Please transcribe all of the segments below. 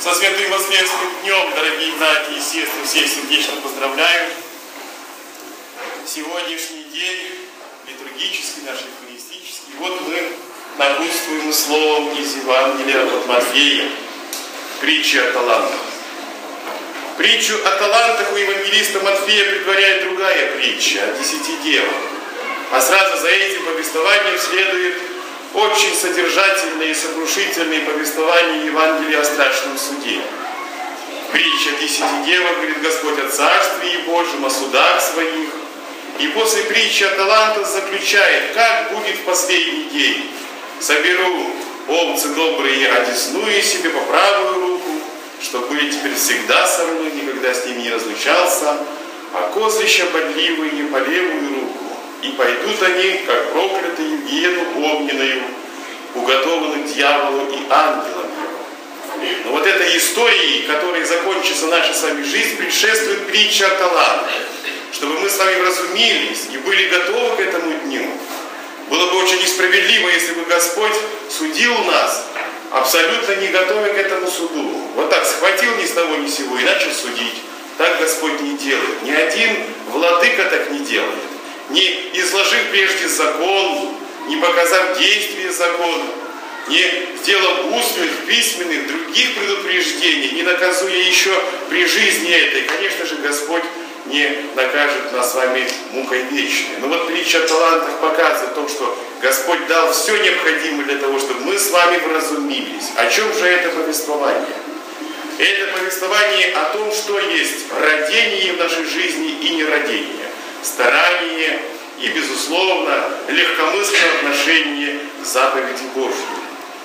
Со Святым Воскресным днем, дорогие братья и сестры, всех сердечно поздравляю. Сегодняшний день, литургический, наш евхаристический, вот мы напутствуем словом из Евангелия от Матфея, притчи о талантах. Притчу о талантах у евангелиста Матфея предваряет другая притча о 10 девах. А сразу за этим повествованием следует очень содержательное и сокрушительное повествование Евангелия о страшном суде. Притча о 10 девах, говорит Господь, о Царстве Божьем, о судах своих. И после притчи о талантах заключает, как будет в последний день. Соберу овцы добрые одесную себе по правую руку, чтобы были теперь всегда со мной, никогда с ними не разлучался, а козлища бодливые по левую руку. И пойдут они, как проклятые, в гиену огненную, уготованную дьяволу и ангелам его. Но вот этой истории, которой закончится наша с вами жизнь, предшествует притча о талантах, чтобы мы с вами вразумились и были готовы к этому дню. Было бы очень несправедливо, если бы Господь судил нас, абсолютно не готовя к этому суду. Вот так схватил ни с того ни с сего и начал судить. Так Господь не делает. Ни один владыка так не делает. Не изложив прежде закон, не показав действие закона, не сделав устных, письменных, других предупреждений, не наказуя еще при жизни этой, конечно же, Господь не накажет нас с вами мукой вечной. Но вот притча о талантах показывает о том, что Господь дал все необходимое для того, чтобы мы с вами вразумились. О чем же это повествование? Это повествование о том, что есть родение в нашей жизни и нерадение. Старание и, безусловно, легкомысленное отношение к заповеди Божьей.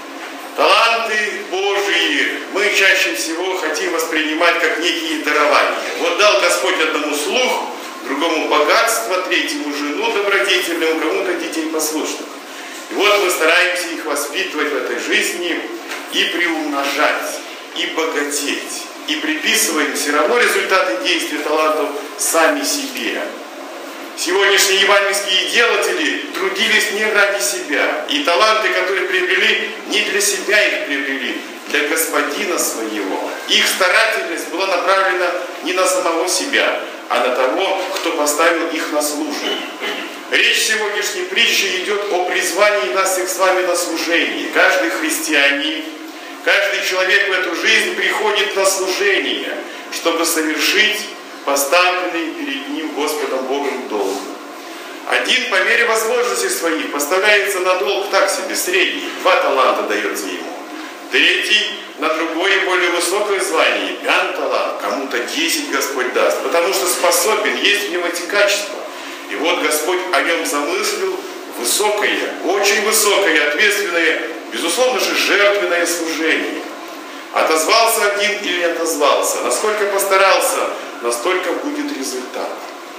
Таланты Божьи мы чаще всего хотим воспринимать как некие дарования. Вот дал Господь одному слух, другому богатство, третьему жену добродетельную, кому-то детей послушных. И вот мы стараемся их воспитывать в этой жизни и приумножать, и богатеть, и приписываем все равно результаты действия талантов сами себе. Сегодняшние евангельские делатели трудились не ради себя. И таланты, которые приобрели, не для себя их приобрели, для Господина своего. Их старательность была направлена не на самого себя, а на того, кто поставил их на службу. Речь сегодняшней притчи идет о призвании нас всех с вами на служение. Каждый христианин, каждый человек в эту жизнь приходит на служение, чтобы совершить поставленный перед ним Господом Богом долг. Один по мере возможностей своих поставляется на долг так себе, средний, 2 таланта дается ему. Третий на другое более высокое звание, 5 талант, кому-то 10 Господь даст, потому что способен, есть в нем эти качества. И вот Господь о нем замыслил высокое, очень высокое, ответственное, безусловно же, жертвенное служение. Отозвался один или не отозвался, насколько постарался, настолько будет результат.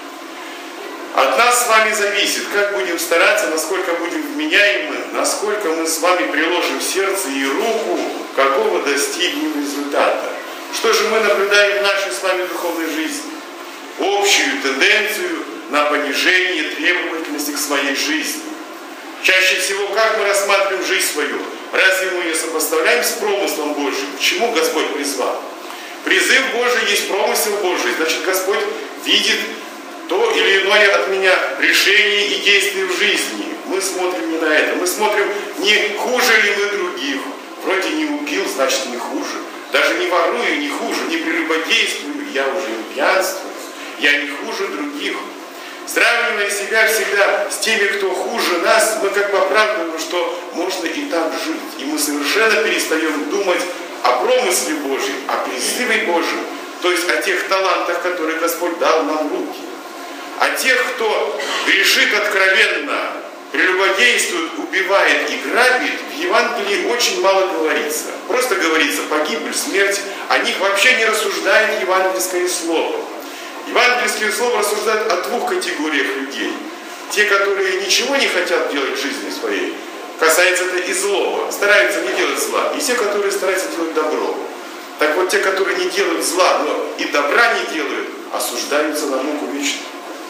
От нас с вами зависит, как будем стараться, насколько будем вменяемы, насколько мы с вами приложим сердце и руку, какого достигнем результата. Что же мы наблюдаем в нашей с вами духовной жизни? Общую тенденцию на понижение требовательности к своей жизни. Чаще всего, как мы рассматриваем жизнь свою? Разве мы ее сопоставляем с промыслом Божьим? К чему Господь призвал? Призыв Божий есть промысел Божий. Значит, Господь видит то или иное от меня решение и действие в жизни. Мы смотрим не на это. Мы смотрим, не хуже ли мы других. Вроде не убил, значит не хуже. Даже не ворую, не хуже. Не прелюбодействую, я уже не пьянствую. Я не хуже других. Сравнивая себя всегда с теми, кто хуже нас, мы как бы оправдываем, что можно и так жить. И мы совершенно перестаем думать о промысле Божьем, о призыве Божьем, то есть о тех талантах, которые Господь дал нам в руки. О тех, кто грешит откровенно, прелюбодействует, убивает и грабит, в Евангелии очень мало говорится. Просто говорится погибель, смерть. О них вообще не рассуждает евангельское слово. Евангельское слово рассуждает о 2 категориях людей. Те, которые ничего не хотят делать в жизни своей, касается это и злого, стараются не делать зла, и те, которые стараются делать добро. Так вот, те, которые не делают зла, но и добра не делают, осуждаются на муку вечную.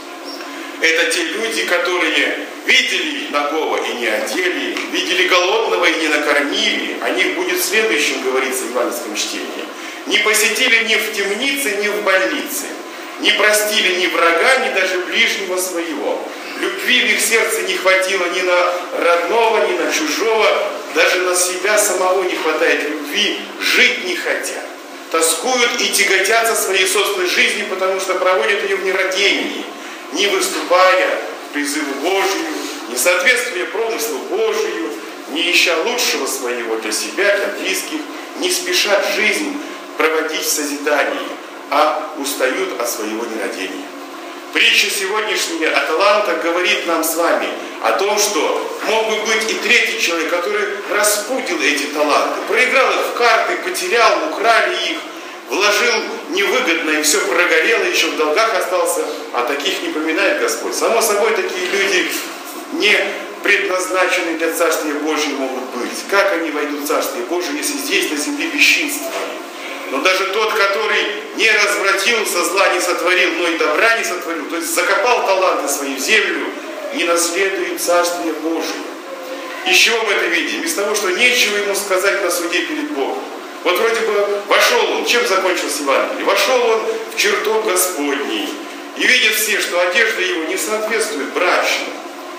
Это те люди, которые видели нагого и не одели, видели голодного и не накормили. О них будет в следующем говорится в евангельском чтении. не посетили ни в темнице, ни в больнице, не простили ни врага, ни даже ближнего своего. Любви в их сердце не хватило ни на родного, ни на чужого, даже на себя самого не хватает любви, жить не хотят. Тоскуют и тяготятся своей собственной жизнью, потому что проводят ее в нерадении, не выступая к призыву Божию, не соответствуя промыслу Божию, не ища лучшего своего для себя, для близких, не спешат жизнь проводить в созидании, а устают от своего нерадения. Притча сегодняшняя о талантах говорит нам с вами о том, что мог бы быть и третий человек, который распутил эти таланты, проиграл их в карты, потерял, украли их, вложил невыгодно и все прогорело, еще в долгах остался, а таких не поминает Господь. Само собой, такие люди не предназначенные для Царствия Божьего могут быть. Как они войдут в Царствие Божие, если здесь на земле бесчинствовали? Но даже тот, который не развратился, зла не сотворил, но и добра не сотворил, то есть закопал таланты свои в землю, не наследует Царствие Божие. Из чего мы это видим? Из того, что нечего ему сказать на суде перед Богом. Вот вроде бы вошел он, чем закончился Евангелие? Вошел он в чертог Господний, и видят все, что одежда его не соответствует брачной.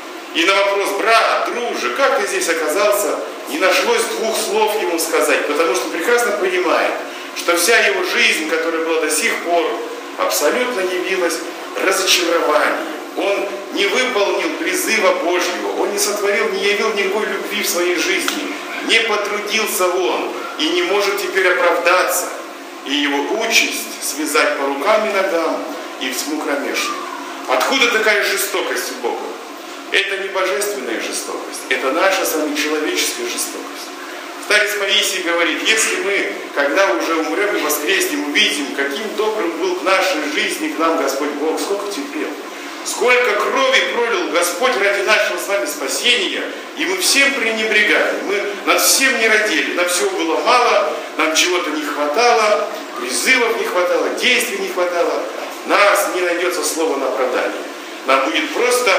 И на вопрос: брат, друже, как ты здесь оказался, не нашлось двух слов ему сказать, потому что прекрасно понимает, что вся его жизнь, которая была до сих пор, абсолютно явилась разочарованием. Он не выполнил призыва Божьего, он не сотворил, не явил никакой любви в своей жизни, не потрудился он и не может теперь оправдаться. И его участь связать по рукам и ногам и в тьму кромешную. Откуда такая жестокость у Бога? Это не божественная жестокость, это наша с вами человеческая жестокость. Старец Паисий говорит: если мы, когда уже умрем и воскреснем, увидим, каким добрым был к нашей жизни, к нам Господь Бог, сколько терпел, сколько крови пролил Господь ради нашего с вами спасения, и мы всем пренебрегали, мы над всем не родили, нам всего было мало, нам чего-то не хватало, призывов не хватало, действий не хватало, нас не найдется слова на оправдание. Нам будет просто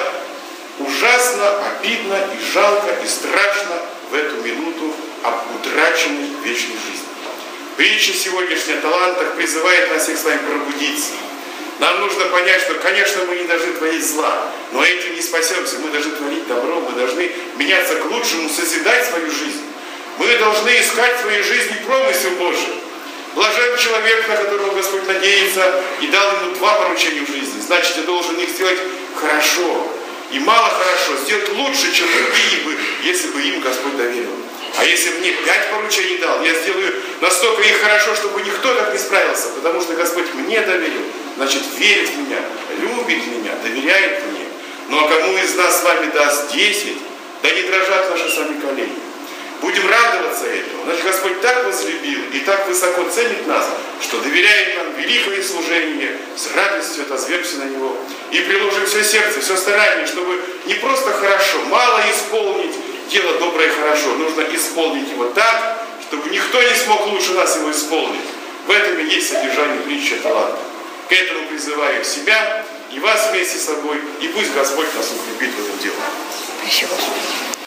ужасно, обидно и жалко, и страшно в эту минуту об утраченной вечной жизни. Притча сегодняшняя о талантах призывает нас всех с вами пробудиться. Нам нужно понять, что, конечно, мы не должны творить зла, но этим не спасемся. Мы должны творить добро, мы должны меняться к лучшему, созидать свою жизнь. Мы должны искать в своей жизни промысел Божий. Блажен человек, на которого Господь надеется и дал ему два поручения в жизни. Значит, я должен их сделать хорошо. И мало хорошо, сделать лучше, чем другие бы, если бы им Господь доверил. А если мне 5 поручений дал, я сделаю настолько их хорошо, чтобы никто так не справился, потому что Господь мне доверил, значит, верит в меня, любит меня, доверяет мне. Ну а кому из нас с вами даст 10, да не дрожат наши с вами колени. Будем радоваться этому. Значит, Господь так возлюбил и так высоко ценит нас, что доверяет нам великое служение, с радостью отозвемся на Него и приложим все сердце, все старание, чтобы не просто хорошо, мало исполнить дело доброе и хорошо, нужно исполнить его так, чтобы никто не смог лучше нас его исполнить. В этом и есть содержание притчи о талантах. К этому призываю себя и вас вместе с собой, и пусть Господь нас укрепит в этом деле.